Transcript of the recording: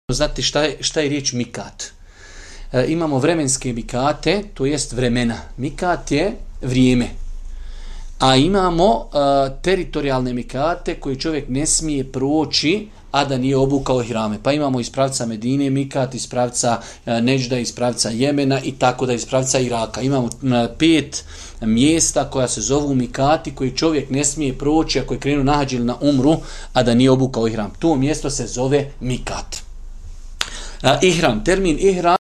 Znate šta je riječ mikat? Imamo vremenske mikate, to jest vremena. Mikat je vrijeme. A imamo teritorijalne mikate koje čovjek ne smije proći, a da nije obukao ihrame. Pa imamo iz pravca Medine mikat, iz pravca Neđda, iz pravca Jemena i tako da iz pravca Iraka. Imamo 5 mjesta koja se zovu mikati koji čovjek ne smije proći ako je krenuo na hadž ili na umru, a da nije obukao ihram. To mjesto se zove mikat. Ihram, termin ihram